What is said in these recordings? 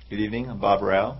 Good evening. I'm Bob Rao,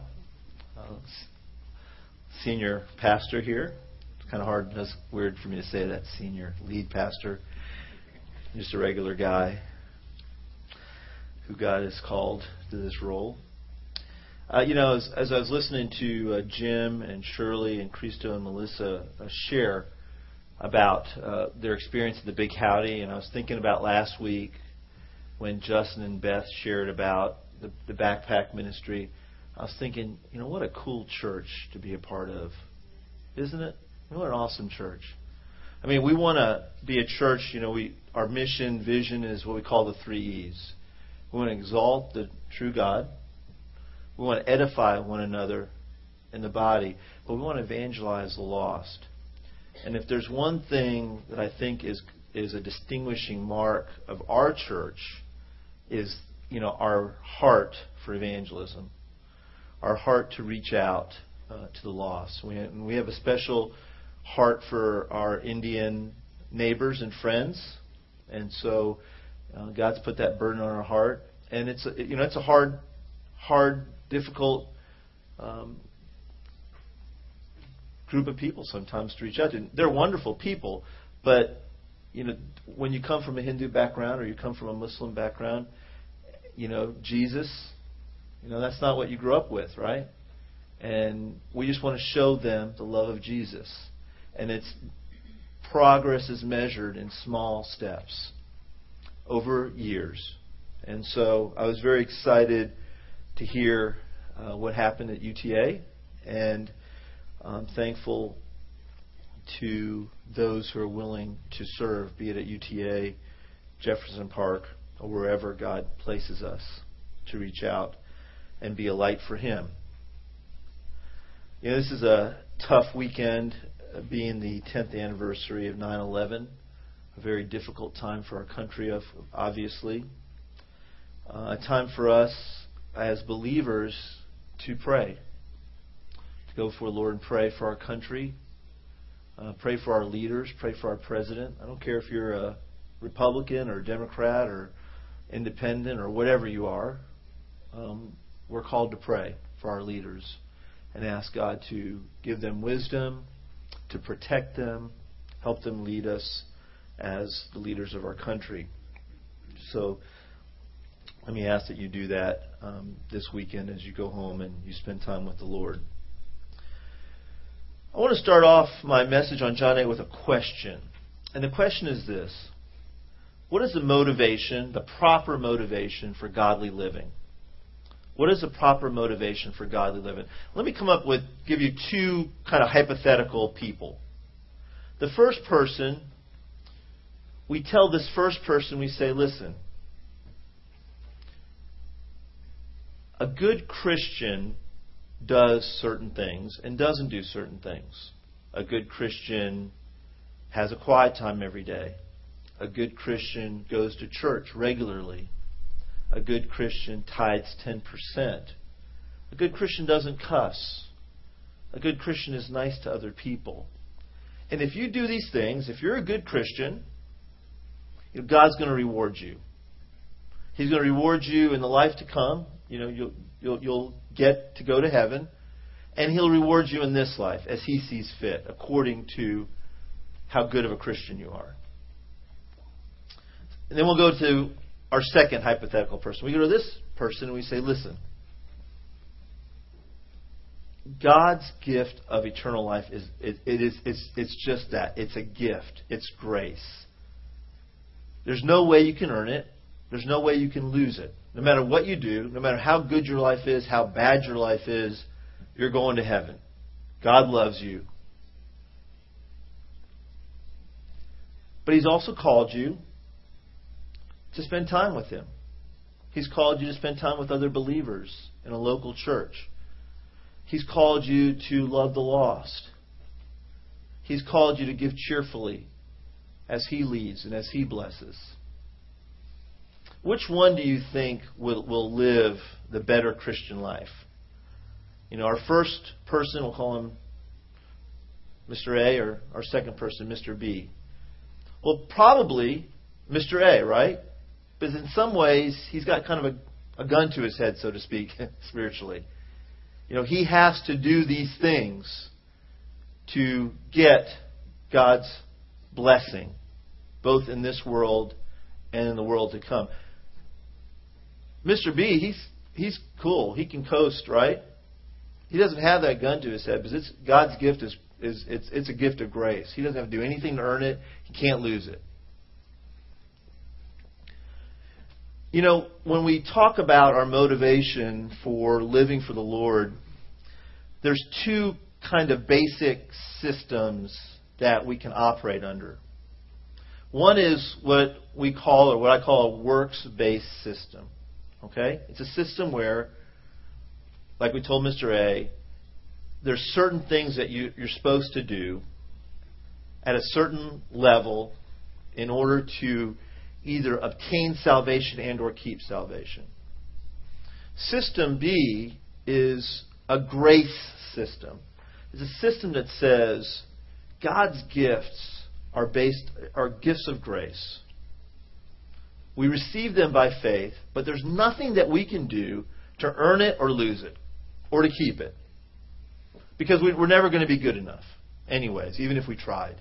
senior pastor here. It's kind of hard. That's weird for me to say that, senior lead pastor. I'm just a regular guy who God has called to this role. As I was listening to Jim and Shirley and Christo and Melissa share about their experience at the Big Howdy, and I was thinking about last week when Justin and Beth shared about the backpack ministry. I was thinking, what a cool church to be a part of, isn't it? What an awesome church. I mean, we want to be a church, our mission, vision is what we call the 3 E's. We want to exalt the true God. We want to edify one another in the body, but we want to evangelize the lost. And if there's one thing that I think is a distinguishing mark of our church is, our heart for evangelism, our heart to reach out to the lost. We have a special heart for our Indian neighbors and friends, and so God's put that burden on our heart. And it's a hard, difficult group of people sometimes to reach out to. They're wonderful people, but when you come from a Hindu background or you come from a Muslim background, Jesus, that's not what you grew up with, right? And we just want to show them the love of Jesus. And progress is measured in small steps over years. And so I was very excited to hear what happened at UTA, and I'm thankful to those who are willing to serve, be it at UTA, Jefferson Park, or wherever God places us to reach out and be a light for Him. This is a tough weekend, being the 10th anniversary of 9/11, a very difficult time for our country, obviously. A time for us as believers to pray, to go before the Lord and pray for our country, pray for our leaders, pray for our president. I don't care if you're a Republican or Democrat or independent or whatever you are. We're called to pray for our leaders and ask God to give them wisdom, to protect them, help them lead us as the leaders of our country. So let me ask that you do that this weekend as you go home and you spend time with the Lord. I want to start off my message on John 8 with a question. And the question is this: what is the motivation, the proper motivation for godly living? What is the proper motivation for godly living? Let me give you two kind of hypothetical people. The first person, we tell this first person, we say, listen, a good Christian does certain things and doesn't do certain things. A good Christian has a quiet time every day. A good Christian goes to church regularly. A good Christian tithes 10%. A good Christian doesn't cuss. A good Christian is nice to other people. And if you do these things, if you're a good Christian, God's going to reward you. He's going to reward you in the life to come. You'll get to go to heaven, and He'll reward you in this life as He sees fit, according to how good of a Christian you are. And then we'll go to our second hypothetical person. We go to this person and we say, listen, God's gift of eternal life it's just that. It's a gift. It's grace. There's no way you can earn it. There's no way you can lose it. No matter what you do, no matter how good your life is, how bad your life is, you're going to heaven. God loves you. But He's also called you to spend time with Him. He's called you to spend time with other believers in a local church. He's called you to love the lost. He's called you to give cheerfully as He leads and as He blesses. Which one do you think will live the better Christian life? Our first person, we'll call him Mr. A, or our second person, Mr. B. Well, probably Mr. A, right? Because in some ways, he's got kind of a gun to his head, so to speak, spiritually. He has to do these things to get God's blessing, both in this world and in the world to come. Mr. B, he's cool. He can coast, right? He doesn't have that gun to his head because God's gift it's a gift of grace. He doesn't have to do anything to earn it. He can't lose it. When we talk about our motivation for living for the Lord, there's two kind of basic systems that we can operate under. One is what I call a works-based system. Okay? It's a system where, like we told Mr. A, there's certain things that you're supposed to do at a certain level in order to either obtain salvation and or keep salvation. System B is a grace system. It's a system that says God's gifts are gifts of grace. We receive them by faith, but there's nothing that we can do to earn it or lose it or to keep it. Because we're never going to be good enough anyways, even if we tried.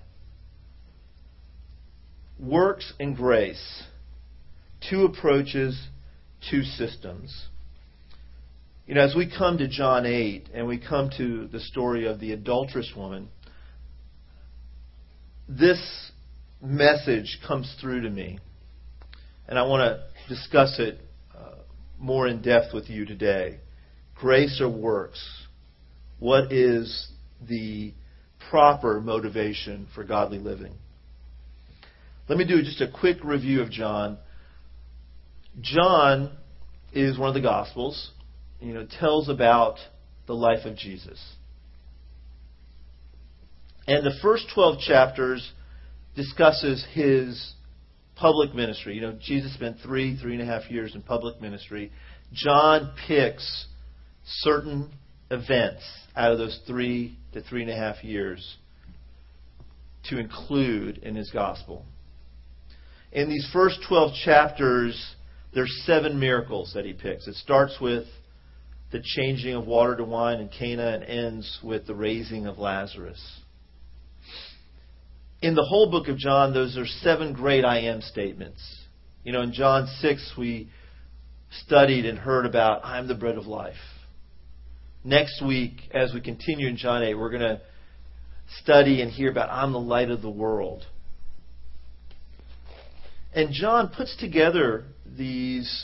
Works and grace. Two approaches, two systems. As we come to John 8 and we come to the story of the adulterous woman, this message comes through to me. And I want to discuss it more in depth with you today. Grace or works? What is the proper motivation for godly living? Let me do just a quick review of John. John is one of the Gospels. Tells about the life of Jesus. And the first 12 chapters discusses his public ministry. Jesus spent 3.5 years in public ministry. John picks certain events out of those 3 to 3.5 years to include in his gospel. In these first 12 chapters, there's 7 miracles that he picks. It starts with the changing of water to wine in Cana and ends with the raising of Lazarus. In the whole book of John, those are 7 great I am statements. In John 6, we studied and heard about, I'm the bread of life. Next week, as we continue in John 8, we're going to study and hear about, I'm the light of the world. And John puts together these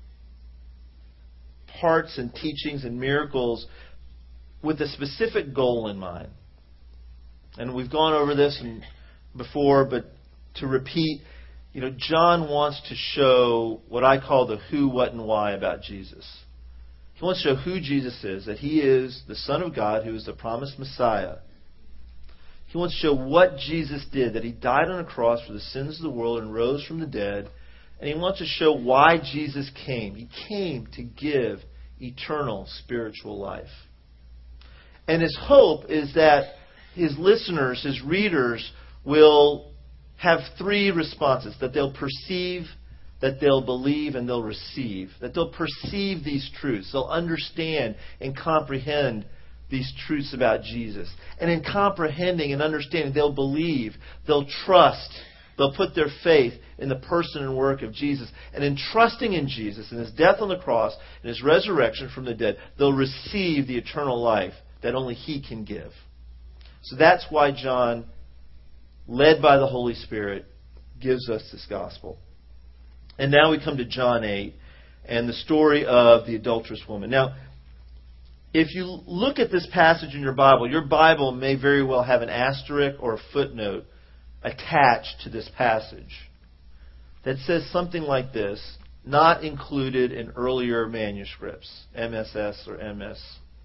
parts and teachings and miracles with a specific goal in mind. And we've gone over this before, but to repeat, John wants to show what I call the who, what, and why about Jesus. He wants to show who Jesus is, that He is the Son of God who is the promised Messiah. He wants to show what Jesus did, that He died on a cross for the sins of the world and rose from the dead. And He wants to show why Jesus came. He came to give eternal spiritual life. And His hope is that His listeners, His readers, will have 3 responses. That they'll perceive, that they'll believe, and they'll receive. That they'll perceive these truths. They'll understand and comprehend these truths about Jesus. And in comprehending and understanding, they'll believe, they'll trust, they'll put their faith in the person and work of Jesus. And in trusting in Jesus and His death on the cross and His resurrection from the dead, they'll receive the eternal life that only He can give. So that's why John, led by the Holy Spirit, gives us this gospel. And now we come to John 8 and the story of the adulterous woman. Now, if you look at this passage in your Bible may very well have an asterisk or a footnote attached to this passage that says something like this, not included in earlier manuscripts, MSS or MS.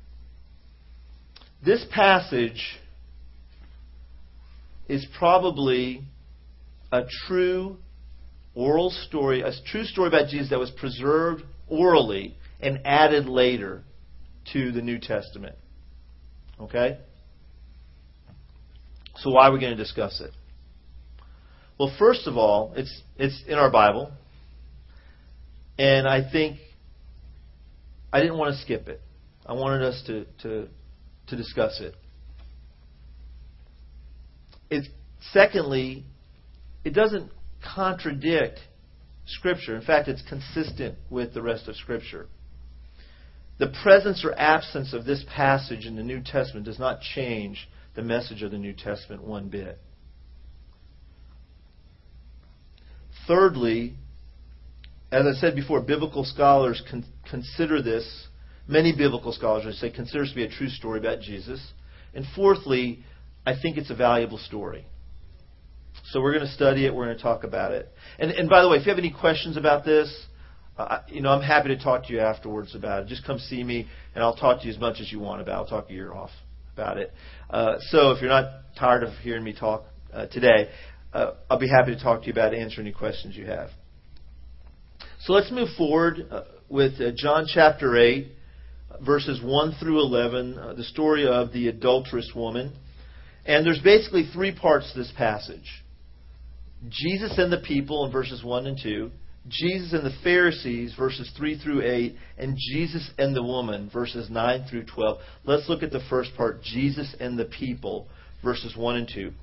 This passage is probably a true oral story, a true story about Jesus that was preserved orally and added later to the New Testament. Okay? So why are we going to discuss it? Well, first of all, it's in our Bible. And I think I didn't want to skip it. I wanted us to discuss it. Secondly, it doesn't contradict Scripture. In fact, it's consistent with the rest of Scripture. The presence or absence of this passage in the New Testament does not change the message of the New Testament one bit. Thirdly, as I said before, biblical scholars consider this, many biblical scholars, I say, consider this to be a true story about Jesus. And fourthly, I think it's a valuable story. So we're going to study it. We're going to talk about it. And by the way, if you have any questions about this, I'm happy to talk to you afterwards about it. Just come see me, and I'll talk to you as much as you want about it. I'll talk your ear off about it. So if you're not tired of hearing me talk today, I'll be happy to talk to you about it, answer any questions you have. So let's move forward with John chapter 8, verses 1 through 11, the story of the adulterous woman. And there's basically three parts to this passage. Jesus and the people in verses 1 and 2, Jesus and the Pharisees, verses 3 through 8, and Jesus and the woman, verses 9 through 12. Let's look at the first part, Jesus and the people, verses 1 and 2.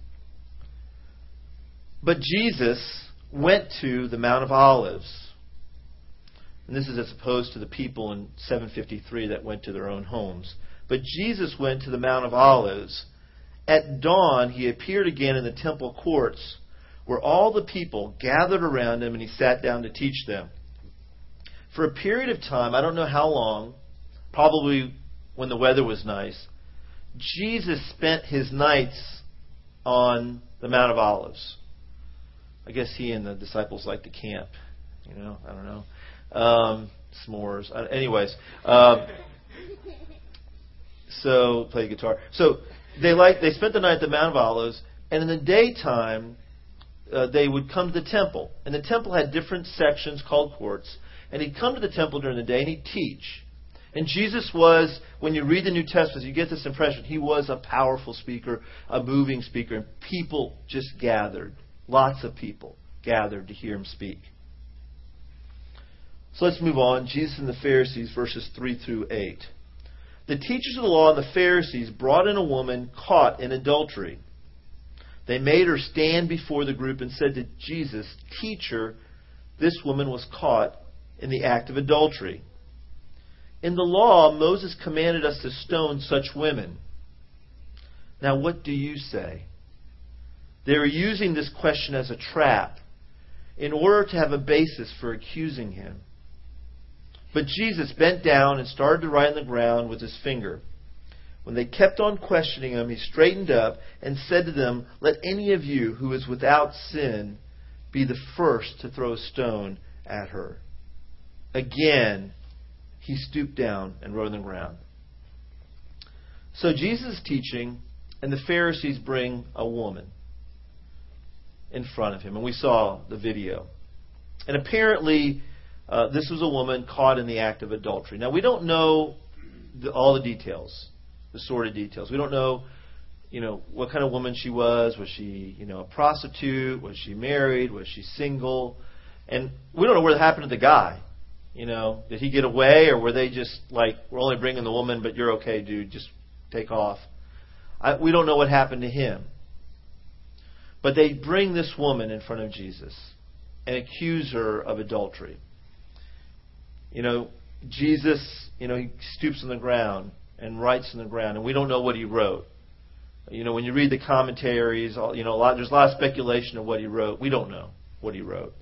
But Jesus went to the Mount of Olives. And this is as opposed to the people in 753 that went to their own homes. But Jesus went to the Mount of Olives. At dawn, he appeared again in the temple courts, where all the people gathered around him, and he sat down to teach them. For a period of time, I don't know how long, probably when the weather was nice, Jesus spent his nights on the Mount of Olives. I guess he and the disciples like to camp. I don't know. S'mores. Anyways. So, play guitar. So, they spent the night at the Mount of Olives, and in the daytime, they would come to the temple. And the temple had different sections called courts. And he'd come to the temple during the day and he'd teach. And Jesus was, when you read the New Testament, you get this impression, he was a powerful speaker, a moving speaker. And people just gathered. Lots of people gathered to hear him speak. So let's move on. Jesus and the Pharisees, verses 3 through 8. The teachers of the law and the Pharisees brought in a woman caught in adultery. They made her stand before the group and said to Jesus, "Teacher, this woman was caught in the act of adultery. In the law, Moses commanded us to stone such women. Now what do you say?" They were using this question as a trap in order to have a basis for accusing him. But Jesus bent down and started to write on the ground with his finger. When they kept on questioning him, he straightened up and said to them, "Let any of you who is without sin be the first to throw a stone at her." Again, he stooped down and wrote on the ground. So Jesus is teaching, and the Pharisees bring a woman in front of him. And we saw the video. And apparently, this was a woman caught in the act of adultery. Now, we don't know all the details, the sordid details. We don't know, what kind of woman she was. Was she, a prostitute? Was she married? Was she single? And we don't know what happened to the guy. Did he get away, or were they just like, "We're only bringing the woman, but you're okay, dude, just take off"? We don't know what happened to him. But they bring this woman in front of Jesus and accuse her of adultery. Jesus, he stoops on the ground and writes on the ground, and we don't know what he wrote. When you read the commentaries, there's a lot of speculation of what he wrote. We don't know what he wrote.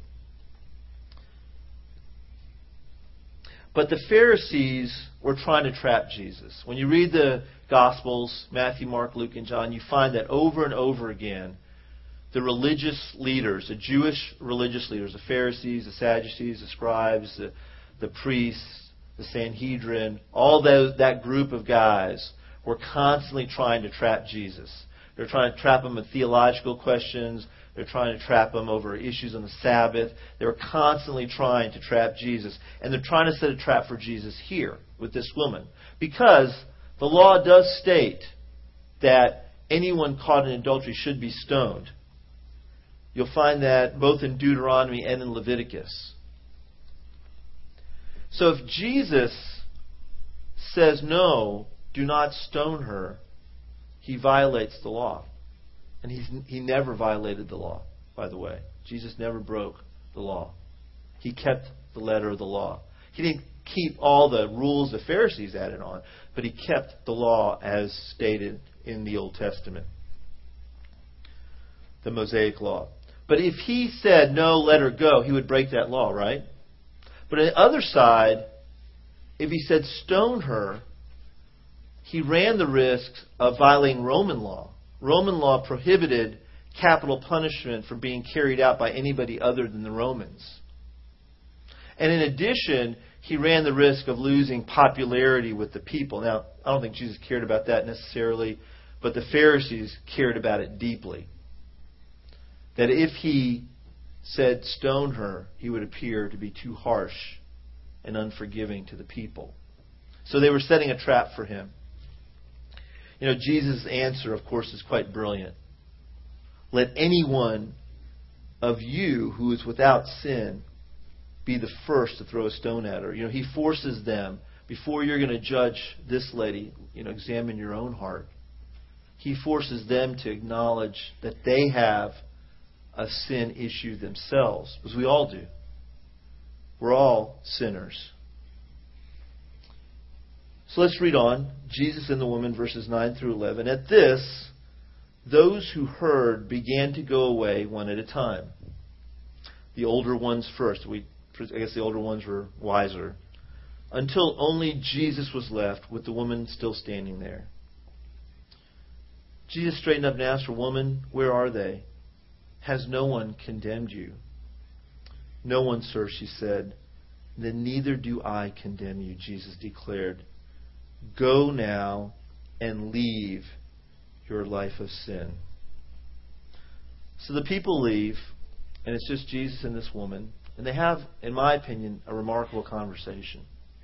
But the Pharisees were trying to trap Jesus. When you read the Gospels, Matthew, Mark, Luke, and John, you find that over and over again, the religious leaders, the Jewish religious leaders, the Pharisees, the Sadducees, the scribes, the priests, the Sanhedrin, all that group of guys were constantly trying to trap Jesus. They're trying to trap him with theological questions. They're trying to trap him over issues on the Sabbath. They were constantly trying to trap Jesus. And they're trying to set a trap for Jesus here with this woman. Because the law does state that anyone caught in adultery should be stoned. You'll find that both in Deuteronomy and in Leviticus. So if Jesus says, no, do not stone her, he violates the law. And he never violated the law, by the way. Jesus never broke the law. He kept the letter of the law. He didn't keep all the rules the Pharisees added on, but he kept the law as stated in the Old Testament, the Mosaic law. But if he said, no, let her go, he would break that law, right? But on the other side, if he said, stone her, he ran the risk of violating Roman law. Roman law prohibited capital punishment from being carried out by anybody other than the Romans. And in addition, he ran the risk of losing popularity with the people. Now, I don't think Jesus cared about that necessarily, but the Pharisees cared about it deeply. That if he said stone her, he would appear to be too harsh and unforgiving to the people. So they were setting a trap for him. You know, Jesus' answer, of course, is quite brilliant. Let anyone of you who is without sin be the first to throw a stone at her. You know, he forces them, before you're going to judge this lady, examine your own heart. He forces them to acknowledge that they have a sin issue themselves, because we all do. We're all sinners. So let's read on. Jesus and the woman, verses 9 through 11. At this, those who heard began to go away one at a time. The older ones first. I guess the older ones were wiser. Until only Jesus was left, with the woman still standing there. Jesus straightened up and asked her, Woman, where are they? Has no one condemned you? No one, sir, she said. Then neither do I condemn you, Jesus declared. Go now and leave your life of sin. So the people leave, and it's just Jesus and this woman. And they have, in my opinion, a remarkable conversation.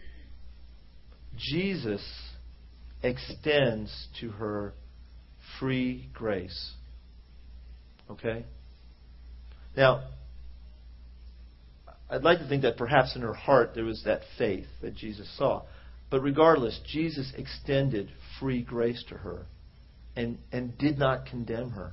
Jesus extends to her free grace. Okay? Now, I'd like to think that perhaps in her heart there was that faith that Jesus saw. But regardless, Jesus extended free grace to her and did not condemn her.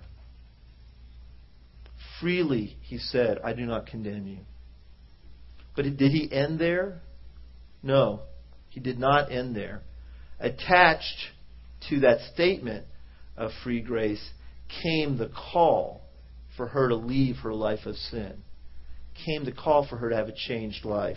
Freely, he said, I do not condemn you. But did he end there? No, he did not end there. Attached to that statement of free grace came the call for her to leave her life of sin. Came the call for her to have a changed life.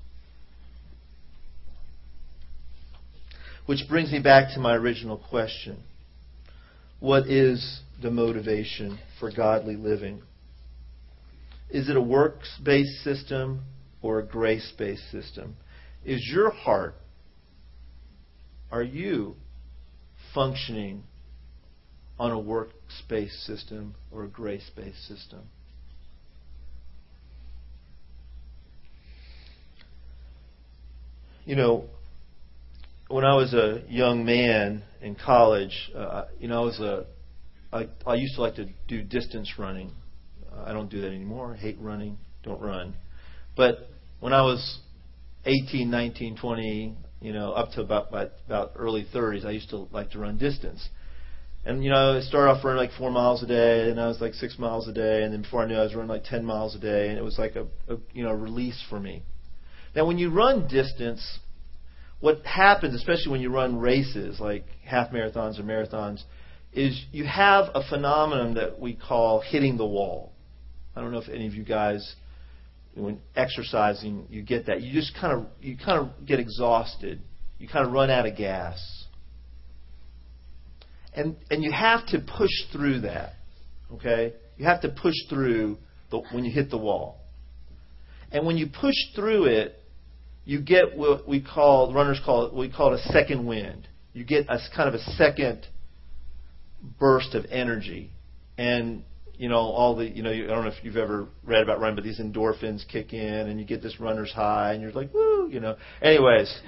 Which brings me back to my original question. What is the motivation for godly living? Is it a works-based system or a grace-based system? Is your heart, are you functioning on a works-based system or a grace-based system? When I was a young man in college, I used to like to do distance running. I don't do that anymore. I hate running. Don't run. But when I was 18, 19, 20, up to about early 30s, I used to like to run distance. And, I started off running like 4 miles a day, and I was like 6 miles a day, and then before I knew it, I was running like 10 miles a day, and it was like a release for me. Now, when you run distance, what happens, especially when you run races like half marathons or marathons, is you have a phenomenon that we call hitting the wall. I don't know if any of you guys, when exercising, you get that. You just kind of get exhausted. You kind of run out of gas. And you have to push through that. Okay? You have to push through when you hit the wall. And when you push through it, you get what runners call it a second wind. You get a kind of a second burst of energy. And, I don't know if you've ever read about running, but these endorphins kick in and you get this runner's high and you're like, woo, Anyways.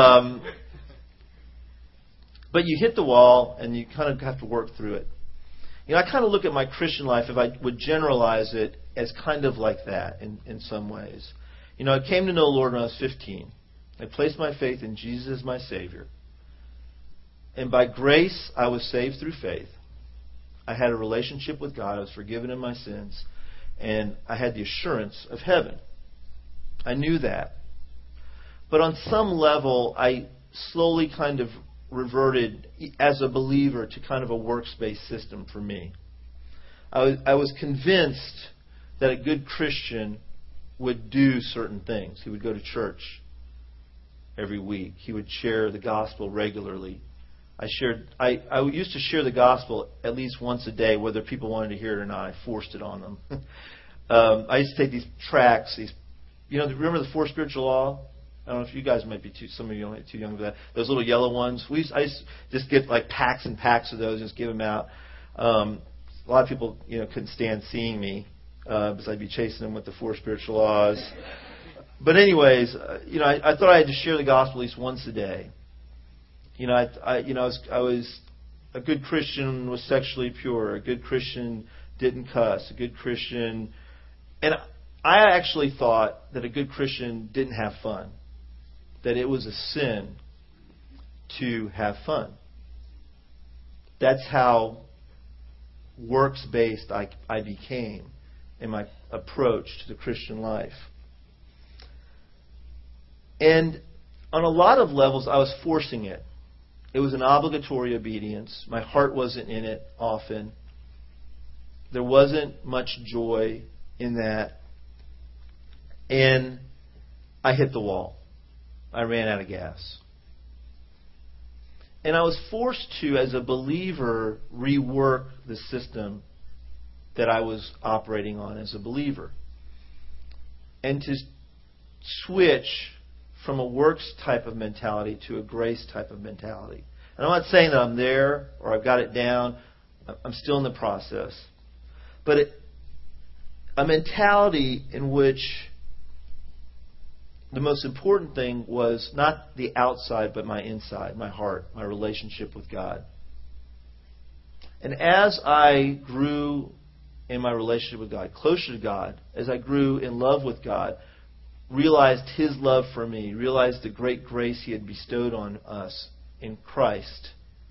But you hit the wall and you kind of have to work through it. I kind of look at my Christian life, if I would generalize it, as kind of like that in some ways. I came to know the Lord when I was 15. I placed my faith in Jesus as my Savior. And by grace, I was saved through faith. I had a relationship with God. I was forgiven in my sins. And I had the assurance of heaven. I knew that. But on some level, I slowly kind of reverted as a believer to kind of a works-based system for me. I was convinced that a good Christian would do certain things. He would go to church every week. He would share the gospel regularly. I used to share the gospel at least once a day, whether people wanted to hear it or not. I forced it on them. I used to take these tracts. Remember the 4 spiritual law? I don't know if you guys might be some of you might be too young for that. Those little yellow ones. I used to just get like packs and packs of those and just give them out. A lot of people, couldn't stand seeing me because I'd be chasing them with the 4 spiritual laws. But anyways, I thought I had to share the gospel at least once a day. I was a good Christian was sexually pure. A good Christian didn't cuss. A good Christian, and I actually thought that a good Christian didn't have fun. That it was a sin to have fun. That's how works-based I became in my approach to the Christian life. And on a lot of levels, I was forcing it. It was an obligatory obedience. My heart wasn't in it often. There wasn't much joy in that. And I hit the wall. I ran out of gas. And I was forced to, as a believer, rework the system that I was operating on as a believer. And to switch from a works type of mentality to a grace type of mentality. And I'm not saying that I'm there or I've got it down. I'm still in the process. But a mentality in which the most important thing was not the outside, but my inside, my heart, my relationship with God. And as I grew in my relationship with God, closer to God, as I grew in love with God, realized His love for me, realized the great grace He had bestowed on us in Christ,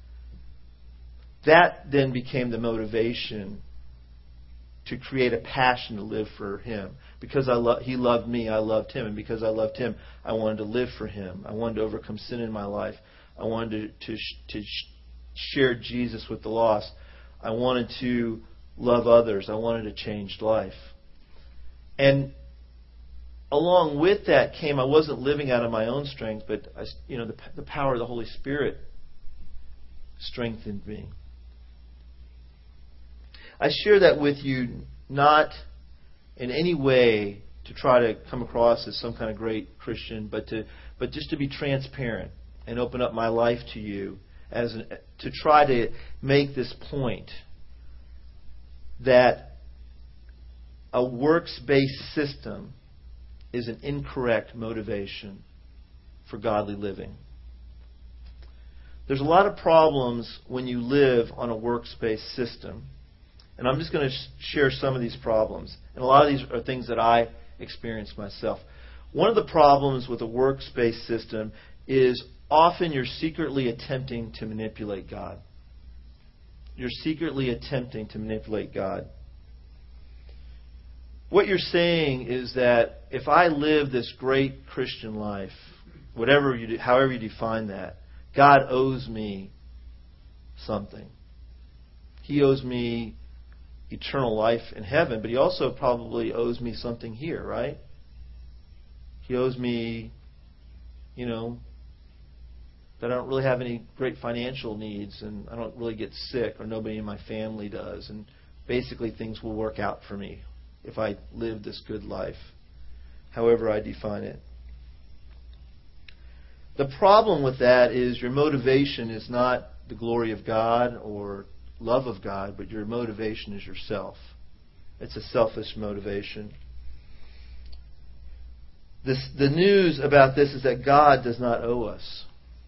that then became the motivation to create a passion to live for Him. Because He loved me, I loved Him. And because I loved Him, I wanted to live for Him. I wanted to overcome sin in my life. I wanted to share Jesus with the lost. I wanted to love others. I wanted to change life. And along with that came, I wasn't living out of my own strength, but the power of the Holy Spirit strengthened me. I share that with you not in any way to try to come across as some kind of great Christian, but just to be transparent and open up my life to you to try to make this point that a works-based system is an incorrect motivation for godly living. There's a lot of problems when you live on a works-based system. And I'm just going to share some of these problems. And a lot of these are things that I experienced myself. One of the problems with a works-based system is often you're secretly attempting to manipulate God. You're secretly attempting to manipulate God. What you're saying is that if I live this great Christian life, whatever you do, however you define that, God owes me something. He owes me eternal life in heaven, but He also probably owes me something here, right? He owes me, that I don't really have any great financial needs, and I don't really get sick, or nobody in my family does, and basically things will work out for me if I live this good life, however I define it. The problem with that is your motivation is not the glory of God or love of God, but your motivation is yourself. It's a selfish motivation. The news about this is that God does not owe us.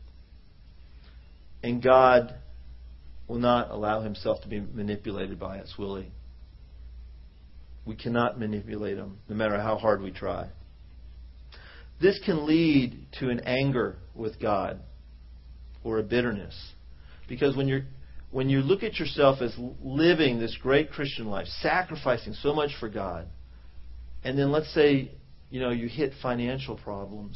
And God will not allow Himself to be manipulated by us, will He? We cannot manipulate Him, no matter how hard we try. This can lead to an anger with God or a bitterness. Because when you look at yourself as living this great Christian life, sacrificing so much for God, and then let's say, you hit financial problems,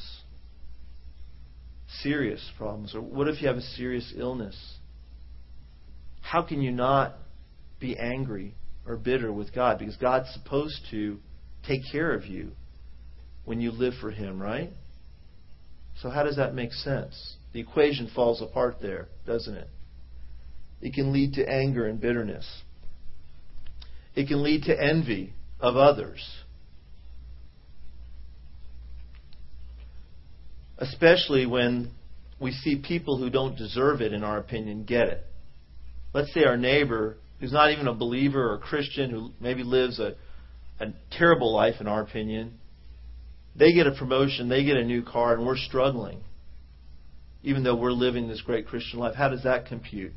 serious problems, or what if you have a serious illness? How can you not be angry or bitter with God? Because God's supposed to take care of you when you live for Him, right? So how does that make sense? The equation falls apart there, doesn't it? It can lead to anger and bitterness. It can lead to envy of others. Especially when we see people who don't deserve it, in our opinion, get it. Let's say our neighbor, who's not even a believer or Christian, who maybe lives a terrible life, in our opinion, they get a promotion, they get a new car, and we're struggling, even though we're living this great Christian life. How does that compute?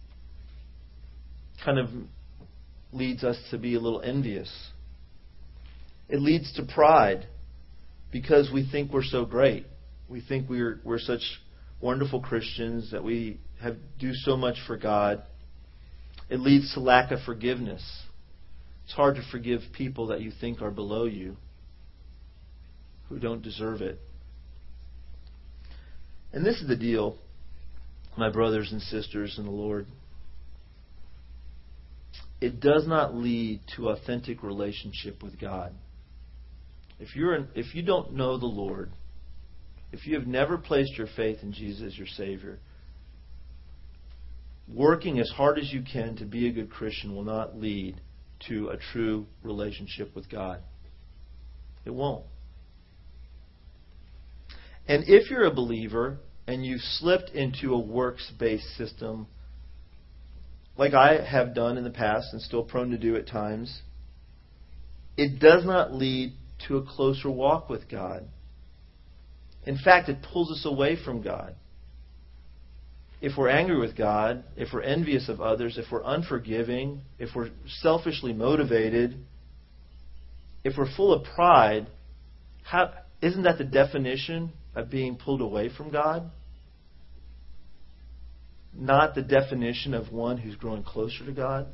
Kind of leads us to be a little envious. It leads to pride because we think we're so great. We think we're such wonderful Christians that we do so much for God. It leads to lack of forgiveness. It's hard to forgive people that you think are below you, who don't deserve it. And this is the deal, my brothers and sisters in the Lord. It does not lead to authentic relationship with God. If you don't know the Lord, if you have never placed your faith in Jesus as your Savior, working as hard as you can to be a good Christian will not lead to a true relationship with God. It won't. And if you're a believer and you've slipped into a works-based system, like I have done in the past and still prone to do at times, it does not lead to a closer walk with God. In fact, it pulls us away from God. If we're angry with God, if we're envious of others, if we're unforgiving, if we're selfishly motivated, if we're full of pride, isn't that the definition of being pulled away from God? Not the definition of one who's growing closer to God?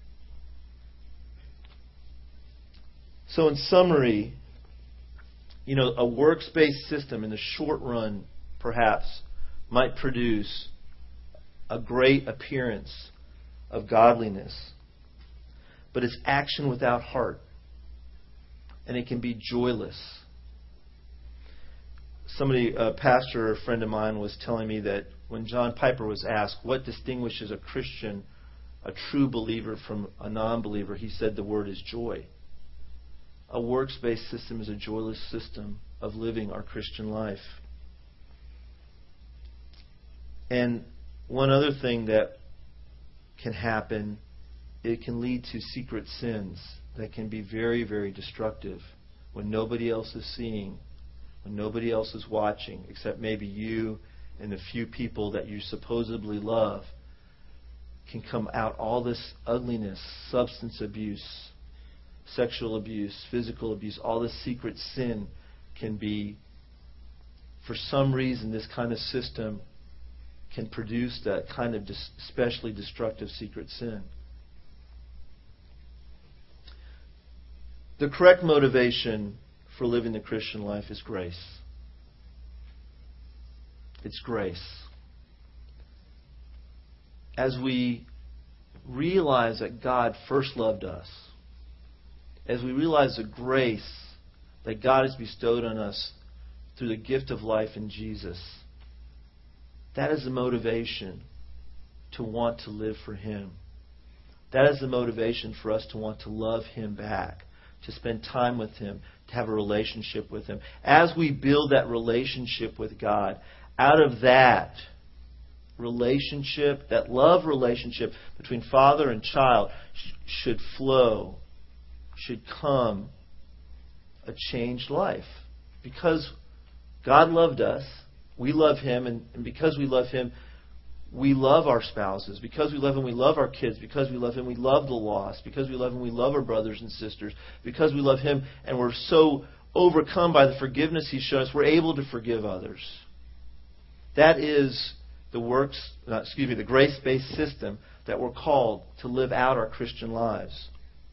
So in summary, a works-based system in the short run, perhaps, might produce a great appearance of godliness. But it's action without heart. And it can be joyless. A pastor, a friend of mine, was telling me that when John Piper was asked what distinguishes a Christian, a true believer, from a non-believer, he said the word is joy. A works-based system is a joyless system of living our Christian life. And one other thing that can happen, it can lead to secret sins that can be very, very destructive when nobody else is seeing, when nobody else is watching, except maybe you and the few people that you supposedly love. Can come out all this ugliness, substance abuse, sexual abuse, physical abuse, all this secret sin can be, for some reason, this kind of system can produce that kind of especially destructive secret sin. The correct motivation for living the Christian life is grace. It's grace. As we realize that God first loved us, as we realize the grace that God has bestowed on us through the gift of life in Jesus, that is the motivation to want to live for Him. That is the motivation for us to want to love Him back, to spend time with Him, to have a relationship with Him. As we build that relationship with God, out of that relationship, that love relationship between father and child, should flow, should come a changed life. Because God loved us, we love Him, and because we love Him, we love our spouses. Because we love Him, we love our kids. Because we love Him, we love the lost. Because we love Him, we love our brothers and sisters. Because we love Him, and we're so overcome by the forgiveness He's shown us, we're able to forgive others. That is the grace-based system that we're called to live out our Christian lives.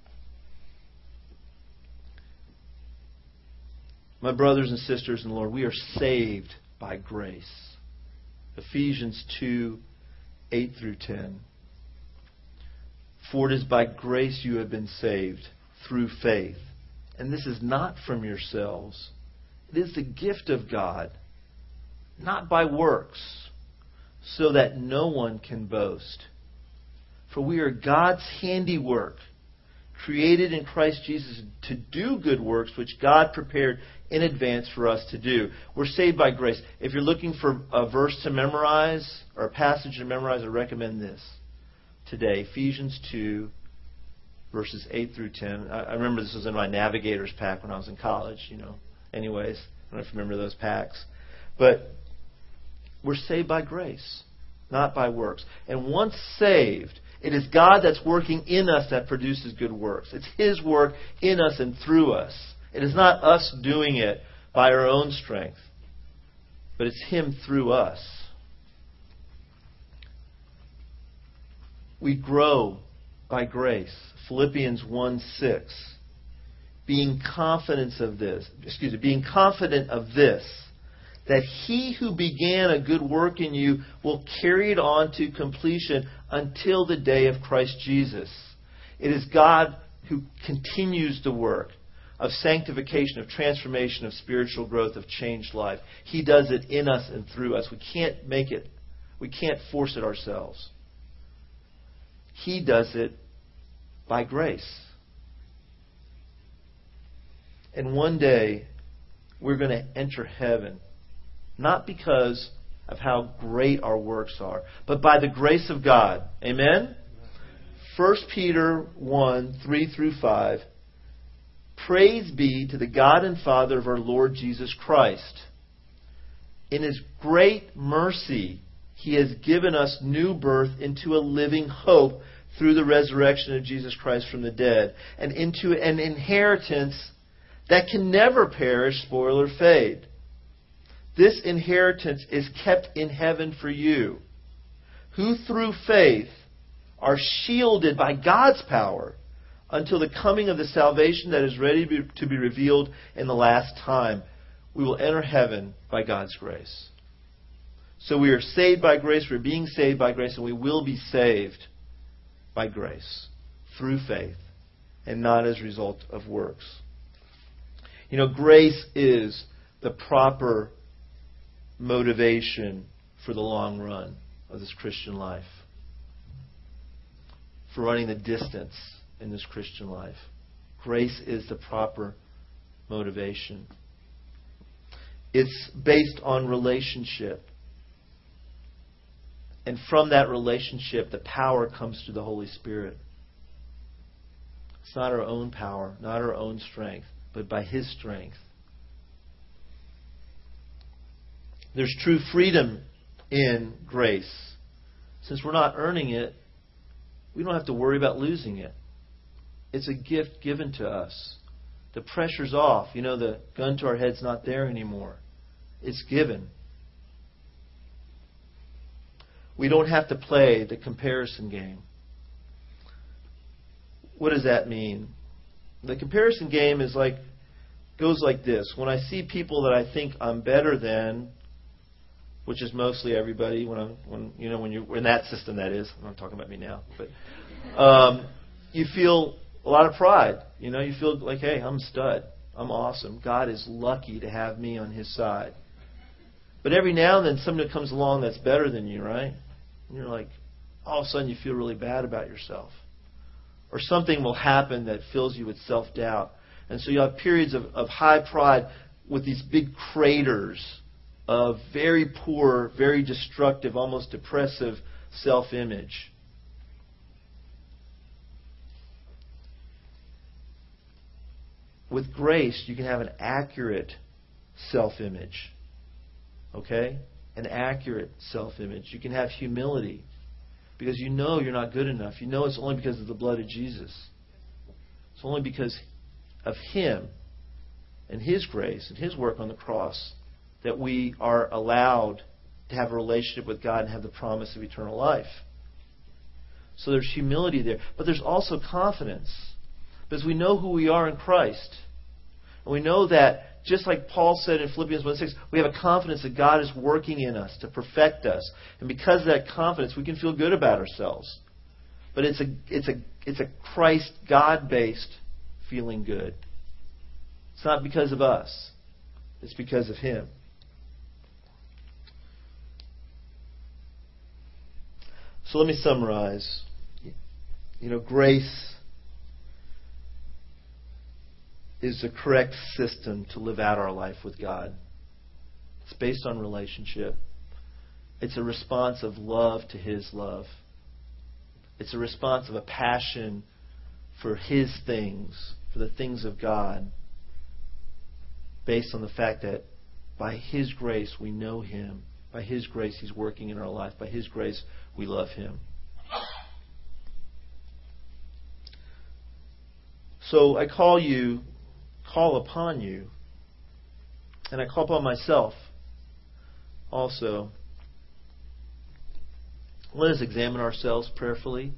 My brothers and sisters in the Lord, we are saved by grace. Ephesians 2, 8 through 10. For it is by grace you have been saved through faith. And this is not from yourselves. It is the gift of God, not by works, so that no one can boast. For we are God's handiwork, created in Christ Jesus to do good works which God prepared in advance for us to do. We're saved by grace. If you're looking for a verse to memorize or a passage to memorize, I recommend this today. Ephesians 2, verses 8 through 10. I remember this was in my Navigator's pack when I was in college, Anyways, I don't know if you remember those packs. But we're saved by grace, not by works. And once saved, it is God that's working in us that produces good works. It's His work in us and through us. It is not us doing it by our own strength, but it's Him through us. We grow by grace. Philippians 1:6. Being confident of this, that He who began a good work in you will carry it on to completion until the day of Christ Jesus. It is God who continues the work of sanctification, of transformation, of spiritual growth, of changed life. He does it in us and through us. We can't make it. We can't force it ourselves. He does it by grace. And one day, we're going to enter heaven. Not because of how great our works are, but by the grace of God. Amen? 1 Peter 1, 3 through 5. Praise be to the God and Father of our Lord Jesus Christ. In His great mercy, He has given us new birth into a living hope through the resurrection of Jesus Christ from the dead, and into an inheritance that can never perish, spoil, or fade. This inheritance is kept in heaven for you, who through faith are shielded by God's power until the coming of the salvation that is ready to be revealed in the last time. We will enter heaven by God's grace. So we are saved by grace, we're being saved by grace, and we will be saved by grace through faith and not as a result of works. Grace is the proper motivation for the long run of this Christian life, for running the distance in this Christian life. Grace is the proper motivation. It's based on relationship. And from that relationship, the power comes through the Holy Spirit. It's not our own power, not our own strength, but by His strength. There's true freedom in grace. Since we're not earning it, we don't have to worry about losing it. It's a gift given to us. The pressure's off. The gun to our head's not there anymore. It's given. We don't have to play the comparison game. What does that mean? The comparison game goes like this. When I see people that I think I'm better than, which is mostly everybody, when you're in that system, that is. I'm not talking about me now, but you feel a lot of pride. You feel like, hey, I'm a stud. I'm awesome. God is lucky to have me on His side. But every now and then somebody comes along that's better than you, right? And you're like, all of a sudden you feel really bad about yourself. Or something will happen that fills you with self-doubt. And so you have periods of high pride with these big craters of very poor, very destructive, almost depressive self-image. With grace, you can have an accurate self-image. Okay? An accurate self-image. You can have humility. Because you know you're not good enough. You know it's only because of the blood of Jesus. It's only because of Him and His grace and His work on the cross that we are allowed to have a relationship with God and have the promise of eternal life. So there's humility there. But there's also confidence. Because we know who we are in Christ. And we know that, just like Paul said in Philippians 1:6, we have a confidence that God is working in us to perfect us. And because of that confidence, we can feel good about ourselves. But it's a Christ, God-based feeling good. It's not because of us. It's because of Him. So let me summarize. Grace is the correct system to live out our life with God. It's based on relationship. It's a response of love to His love. It's a response of a passion for His things, for the things of God, based on the fact that by His grace we know Him. By His grace He's working in our life. By His grace we love Him. So I call upon you, and I call upon myself also. Let us examine ourselves prayerfully.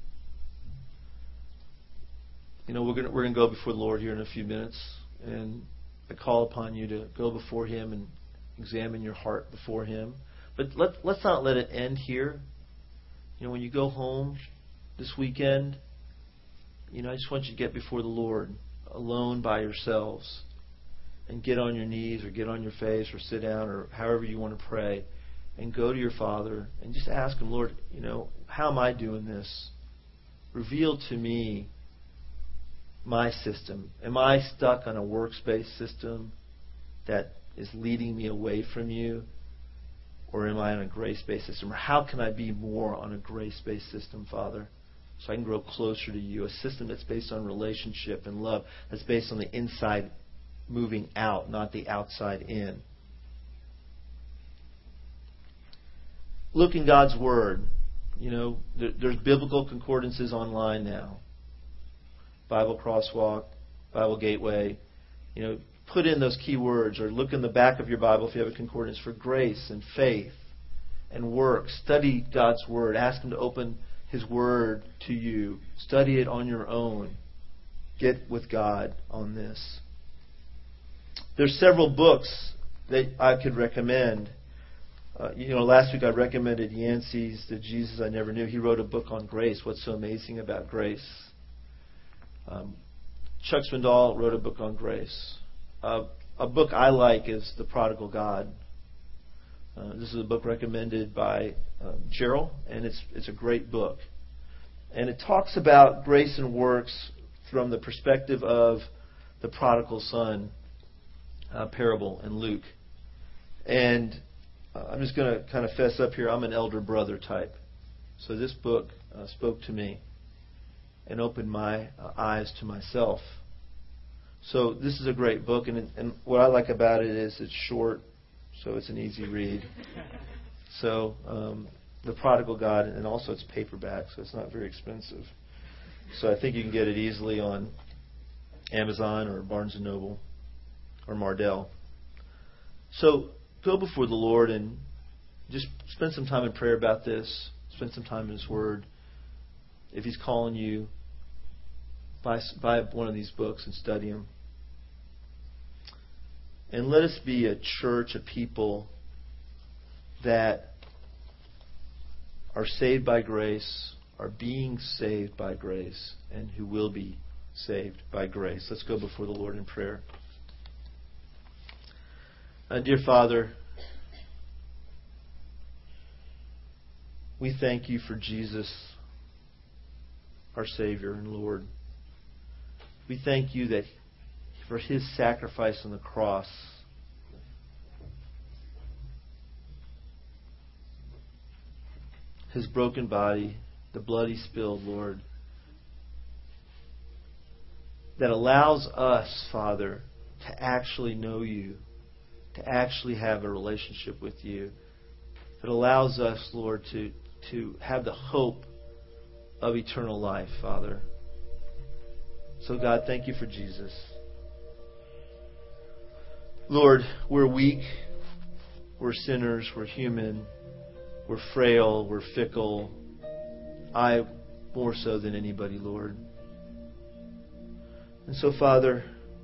We're going to go before the Lord here in a few minutes, and I call upon you to go before Him and examine your heart before Him. But let's not let it end here. When you go home this weekend, I just want you to get before the Lord alone by yourselves and get on your knees or get on your face or sit down or however you want to pray and go to your Father and just ask Him, Lord, how am I doing this? Reveal to me my system. Am I stuck on a works-based system that is leading me away from you? Or am I on a grace-based system? Or how can I be more on a grace-based system, Father? So I can grow closer to you. A system that's based on relationship and love. That's based on the inside moving out, not the outside in. Look in God's Word. There's biblical concordances online now. Bible Crosswalk, Bible Gateway. Put in those key words, or look in the back of your Bible if you have a concordance for grace and faith and work. Study God's Word. Ask Him to open His Word to you. Study it on your own. Get with God on this. There's several books that I could recommend. Last week I recommended Yancey's The Jesus I Never Knew. He wrote a book on grace. What's so amazing about grace? Chuck Swindoll wrote a book on grace. A book I like is The Prodigal God. This is a book recommended by Gerald, and it's a great book. And it talks about grace and works from the perspective of the prodigal son parable in Luke. And I'm just going to kind of fess up here. I'm an elder brother type. So this book spoke to me and opened my eyes to myself. So this is a great book, and what I like about it is it's short, so it's an easy read. So The Prodigal God, and also it's paperback, so it's not very expensive. So I think you can get it easily on Amazon or Barnes & Noble or Mardel. So go before the Lord and just spend some time in prayer about this. Spend some time in His Word. If He's calling you, buy one of these books and study them. And let us be a church, a people that are saved by grace, are being saved by grace, and who will be saved by grace. Let's go before the Lord in prayer. Dear Father, we thank You for Jesus, our Savior and Lord. We thank You that for His sacrifice on the cross. His broken body, the blood He spilled, Lord, that allows us, Father, to actually know You, to actually have a relationship with You. That allows us, Lord, to have the hope of eternal life, Father. So God, thank You for Jesus. Lord, we're weak, we're sinners, we're human, we're frail, we're fickle. I more so than anybody, Lord. And so, Father,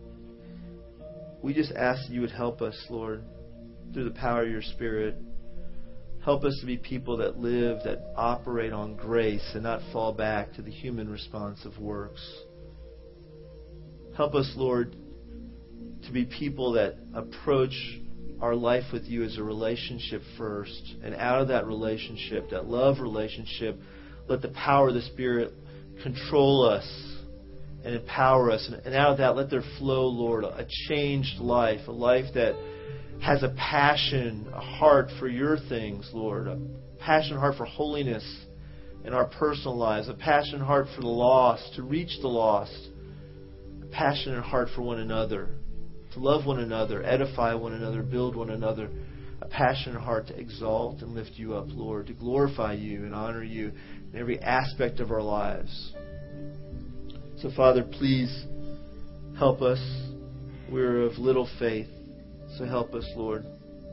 we just ask that you would help us, Lord, through the power of your Spirit. Help us to be people that live, that operate on grace and not fall back to the human response of works. Help us, Lord, to be people that approach our life with you as a relationship first. And out of that relationship, that love relationship, let the power of the Spirit control us and empower us. And out of that, let there flow, Lord, a changed life, a life that has a passion, a heart for your things, Lord, a passionate heart for holiness in our personal lives, a passionate heart for the lost, to reach the lost, a passionate heart for one another, to love one another, edify one another, build one another, a passionate heart to exalt and lift you up, Lord, to glorify you and honor you in every aspect of our lives. So, Father, please help us. We're of little faith, so help us, Lord.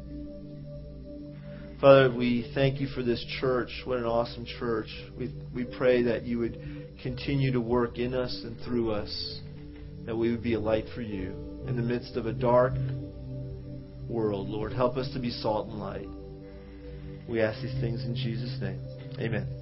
Father, we thank you for this church. What an awesome church. We pray that you would continue to work in us and through us, that we would be a light for you in the midst of a dark world. Lord, help us to be salt and light. We ask these things in Jesus' name. Amen.